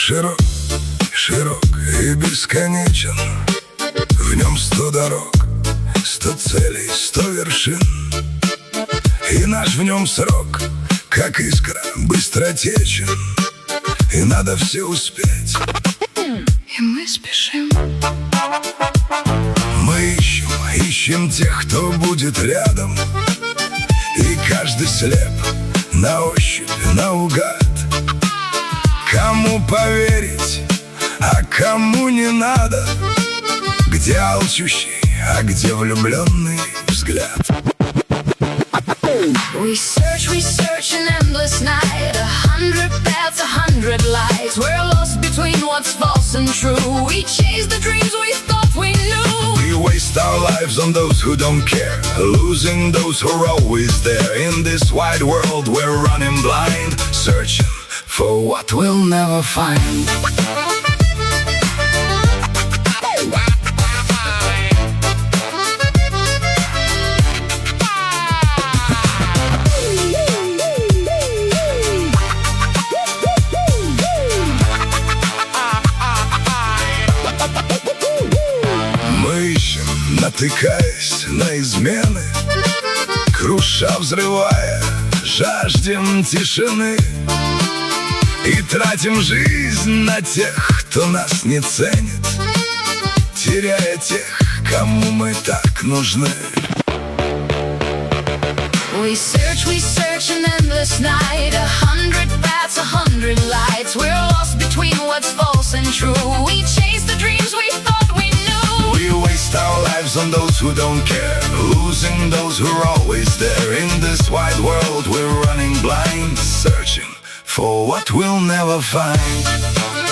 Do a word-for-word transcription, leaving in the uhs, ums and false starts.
широк, широк и бесконечен. В нем сто дорог, сто целей, сто вершин. И наш в нем срок, как искра, быстротечен. И надо все успеть, и мы спешим. Мы ищем, ищем тех, кто будет рядом. И каждый слеп на ощупь, наугад. Кому поверить, а кому не надо. Где алчущий, а где влюбленный взгляд. We search, we search an endless night. A hundred paths, a hundred lights. We're lost between what's false and true. We chase the dreams we thought we knew. We waste our lives on those who don't care, losing those who are always there. In this wide world we're running blind, searching for what we'll never find. Мы ищем, натыкаясь на измены, круша, взрывая, жаждем тишины. И тратим жизнь на тех, кто нас не ценит, теряя тех, кому мы так нужны. We search, we search an endless night. A hundred paths, a hundred lights. We're lost between what's false and true. We chase the dreams we thought we knew. We waste our lives on those who don't care, losing those who are always there. In this wide world we're running blind, searching for what we'll never find.